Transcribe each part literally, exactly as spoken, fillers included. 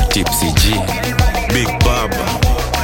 Tipsy G, Big Baba.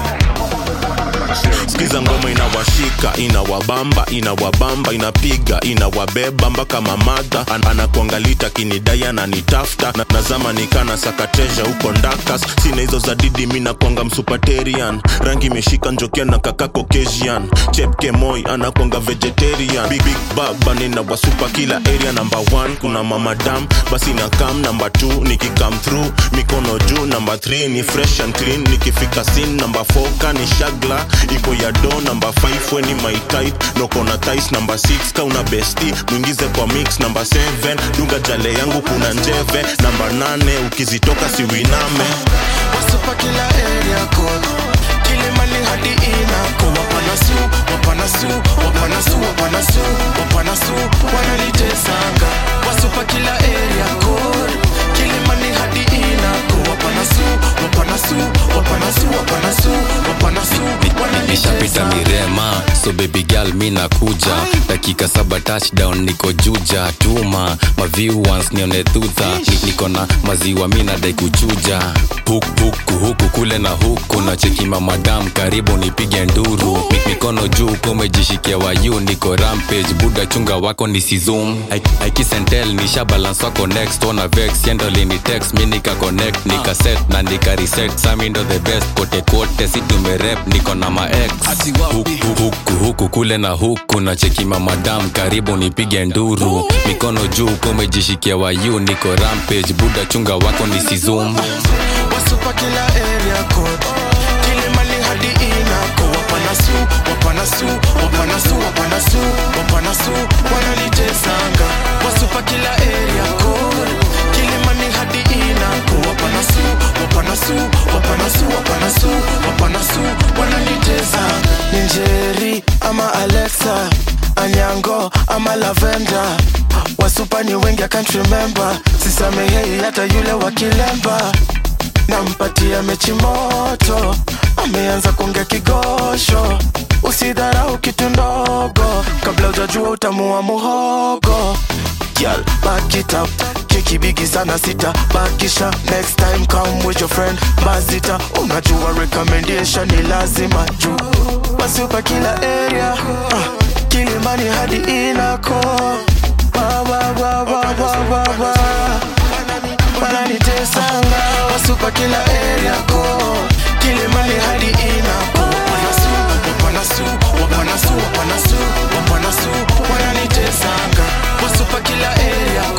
Skiza ngoma inawashika, inawabamba, inawabamba, inapiga, inawabeba mpaka mamadha. An anakuangalita kinidaya na nitafta na nazama nikana sakateja huko ndakas. Sina hizo za didi mina kuanga msupaterian. Rangi meshika njokia na kaka Caucasian. Chepke moi anakuanga vegetarian. Big Big Baba nina wasupa kila area. Number one kuna mama dam, basi na kam. Number two niki come through, mikono juu. Number three ni fresh and clean, nikifika scene. Number four kani shagla, iko ya do. Number five when in my tight, no kona ties. Number six kauna bestie, mwingize kwa mix. Number seven dunga jale yangu kuna njeve. Number nane ukizitoka siwiname. Wasupa kila area code, Kilimani hadi inako. Wapanasu, wapanasu, wapanasu, wapanasu, wapanasu, wanalitesanga. Wasupa kila area code, Kilimani hadi inako. Wapanasu, wapanasu, wapanasu, wapanasu, wapanasu, nishapita mirema. So baby girl mina kuja, dakika saba touchdown niko juja. Tuma ma viewers nione thudha, niko na maziwa mina dai kuchuja. Huku huku huku kule na huku na cheki mama dam, karibu nipige nduru. Mikono juu kumejishikia wayu, niko rampage buda chunga wako nisi zoom. I, I kiss and tell nisha balance wako next. Wana vex yendoli ni text, mi nika connect, nika set na nika reset. Sami ndo the best kote kote, si tumerep niko na ma ex. Huku huku huku kule na huku na cheki mama dam, karibu nipige nduru. Mikono juu kumejishikia wayu, niko rampage buda chunga wako nisi zoom. Wasupa kila area code, Kilimani hadi inako. Wapanasu, wapanasu, wapanasu, wapanasu, wapanasu, wanalitesanga. Wasupa kila area code, Kilimani hadi inako. Wapanasu, wapanasu, wapanasu, wapanasu, wapanasu, wanalitesanga. Ninjeri ama Alexa, Anyango ama Lavenda. Wasupa ni wengi I can't remember. Sisamehei hata yule wa Kilemba. Nampatia mechi moto, ameanza kuongea kigosho. Usidharau kitu ndogo, kabla hujajua utamu wa muhogo. Girl, back it up, kiki bigi sana sita, bakisha. Next time come with your friend, bazita. Unajua recommendation ni lazima juu. Wasupa kila area, uh, Kilimani hadi inako. Wa wa wa wa wa wa wa, wananitesanga. Wasupa kila area code, Kilimani hadi inako. Wapanasu, wapanasu, wapanasu, wapanasu, wapanasu, wananitesanga. Wasupa kila area